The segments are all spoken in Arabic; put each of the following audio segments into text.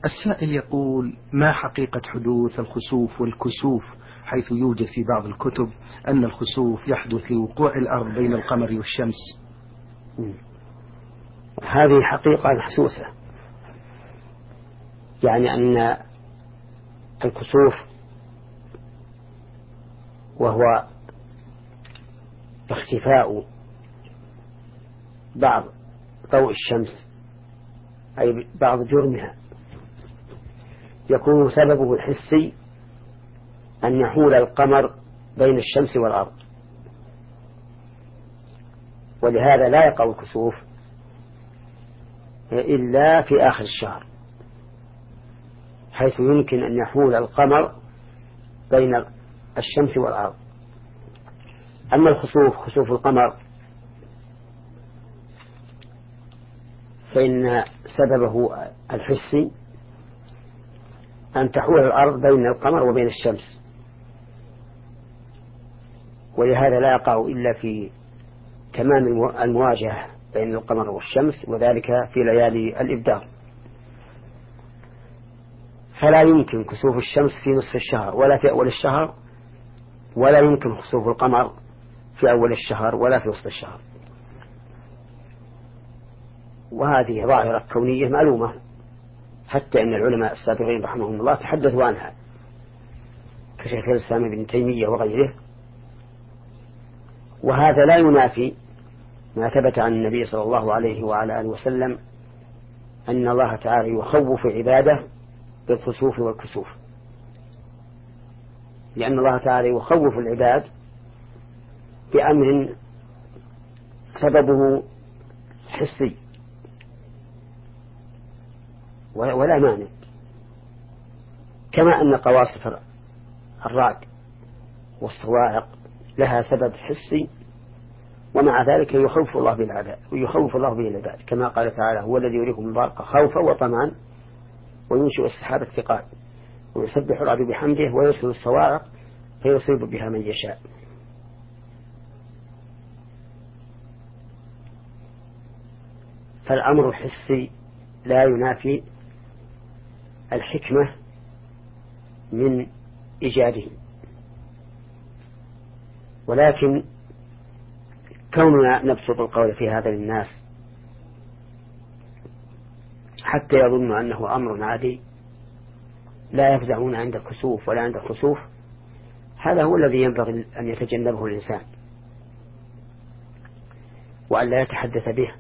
السائل يقول: ما حقيقة حدوث الخسوف والكسوف، حيث يوجد في بعض الكتب أن الخسوف يحدث لوقوع الأرض بين القمر والشمس؟ هذه حقيقة محسوسة، يعني أن الكسوف وهو اختفاء بعض ضوء الشمس أي بعض جرمها، يكون سببه الحسي أن يحول القمر بين الشمس والأرض، ولهذا لا يقع الكسوف إلا في آخر الشهر، حيث يمكن أن يحول القمر بين الشمس والأرض. أما الخسوف، خسوف القمر، فإن سببه الحسي أن تحول الأرض بين القمر وبين الشمس، ولهذا لا يقع إلا في تمام المواجهة بين القمر والشمس، وذلك في ليالي الإبدار. فلا يمكن كسوف الشمس في نصف الشهر ولا في أول الشهر، ولا يمكن خسوف القمر في أول الشهر ولا في وسط الشهر. وهذه ظاهرة كونية معلومة، حتى أن العلماء السابقين رحمهم الله تحدثوا عنها، كشيخ الإسلام ابن تيمية وغيره. وهذا لا ينافي ما ثبت عن النبي صلى الله عليه وعلى آله وسلم أن الله تعالى يخوف عباده بالخسوف والكسوف، لأن الله تعالى يخوف العباد بأمر سببه حسي ولا مانع، كما أن قواصف الرعد والصواعق لها سبب حسي، ومع ذلك يخوف الله بالعباد ويخوف الله به العباد، كما قال تعالى: هو الذي يريكم البرق خوفا وطمعا وينشئ السحاب الثقال ويسبح الرعد بحمده ويرسل الصواعق فيصيب بها من يشاء. فالأمر الحسي لا ينافي الحكمة من إيجاده، ولكن كوننا نبسط القول في هذا للناس حتى يظن أنه أمر عادي لا يفزعون عند الكسوف ولا عند الخسوف، هذا هو الذي ينبغي أن يتجنبه الإنسان وأن لا يتحدث به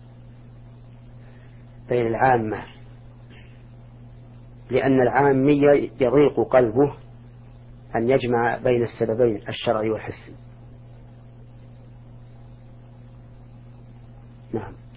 بين العامة، لأن العامية يضيق قلبه أن يجمع بين السببين الشرعي والحسي. نعم.